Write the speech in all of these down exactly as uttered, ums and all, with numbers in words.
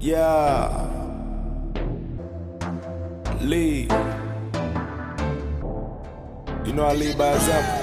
Yeah. Lead. You know I lead by example.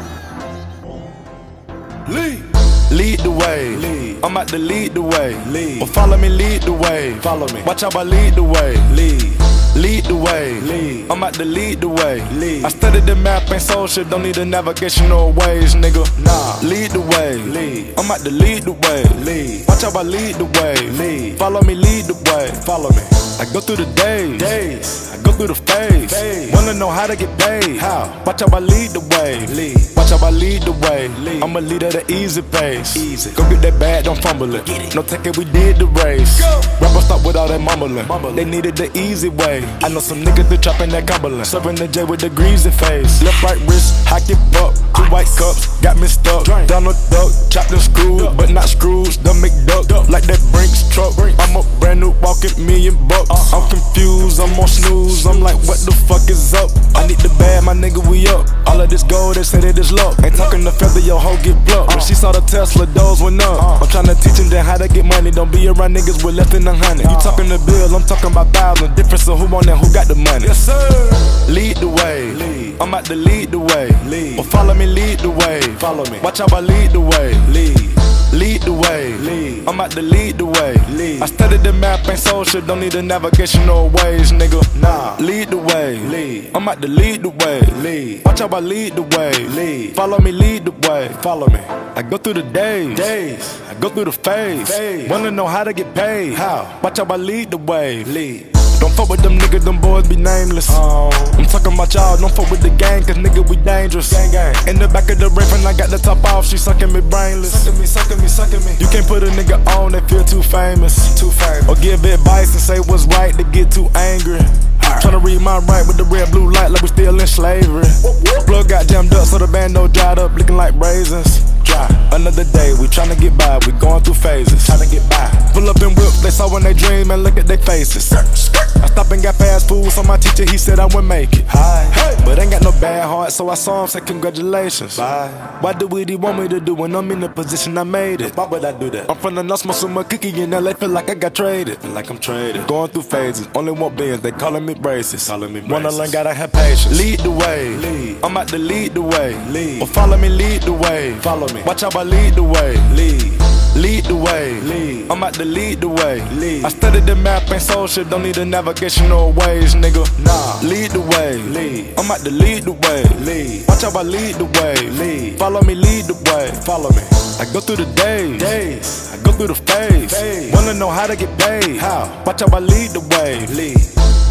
Lead. Lead the way. Lead. I'm about to lead the way. Lead. Well, follow me, lead the way. Follow me. Watch out, I lead the way. Lead. Lead the way. Lead. I'm about to lead the way. Lead. I studied the map and social, don't need the navigational ways, nigga. Nah. Lead the way. Lead. I'm about to lead the way. Lead. Watch out, I lead the way. Lead. Follow me, lead the way. Follow me. I go through the days. Days. I go through the phase. Phase. Wanna know how to get paid? How? Watch out, I lead the way. Lead. Watch out, I lead the way. Lead. I'm a leader at an easy pace. Easy. Go get that bag, don't fumble it. it. No take it, we did the race. Go. Rappers stop with all that mumbling. mumbling. They needed the easy way. I know some niggas that trapping that Cumberland. Serving the J with the greasy face. Left, right wrist, hack it up. Two white cups, got me stuck. Drink. Donald Duck, chopped and screwed, but not screws. The McDuck, Duck. Like that Brinks truck. Brinks. I'm a brand new walking million bucks. Uh-huh. I'm confused, I'm on snooze. I'm like, what the fuck is up? I need the bag, my nigga, we up. All of this gold, they say that it's luck. Ain't talking the feather, your hoe get plucked. When she saw the Tesla, doors went up. I'm trying to teach them then how to get money. Don't be around niggas with less than a hundred. You talking the bill, I'm talking about thousands. Difference of who on that, who got the money. Yes, sir. Lead the way. Lead. I'm about to lead the way. Lead. Well, follow me, lead the way. Follow me. Watch out, I lead the way. Lead. Lead the way. Lead. I'm about to lead the way. Lead. I studied the map and social, don't need the navigational ways, nigga. Nah. Lead the way. Lead. I'm about to lead the way. Lead. Watch out, I lead the way. Lead. Follow me, lead the way. Follow me. I go through the days. Days. I go through the phase. phase. Wanna know how to get paid? How? Watch out, I lead the way. Lead. Don't fuck with them niggas, them boys be nameless. Oh. I'm talking about y'all, don't fuck with the gang, cause nigga we dangerous. Gang, gang. In the back of the rave and I got the top off, she sucking me brainless. Sucking me, sucking me, sucking me. You can't put a nigga on, they feel too famous. Too famous. Or give advice and say what's right, they get too angry. Tryna read my right with the red blue light like we still in slavery. Plug got jammed up so the bando dried up looking like raisins. Dry. Another day, we tryna get by, we going through phases. Tryna get by. Pull up in whips, they saw when they dream and look at their faces. I stopped and got fast food, so my teacher he said I would make it. Hi. Hey. But ain't got no bad heart, so I saw him say congratulations. Bye. Why do what he want me to do when I'm in the position I made it? Why would I do that? I'm from the north, smoke some more cookie in L A, feel like I got traded. Feel like I'm traded. Going through phases, only want billions, they calling me braces. Calling me braces. Wanna learn, gotta have patience. Lead the way. Lead. I'm about to lead the way. Lead. Well, follow me, lead the way. Follow me. Watch out, I lead the way. Lead. Lead the way. Lead. I'm about to lead the way. Lead. I studied the map and social, don't need the navigational ways, nigga. Nah. Lead the way. Lead. I'm about to lead the way. Lead. Watch out, I lead the way. Lead. Follow me, lead the way. Follow me. I go through the days. Days. I go through the phase. phase. Wanna know how to get paid? How? Watch out, I lead the way. Lead.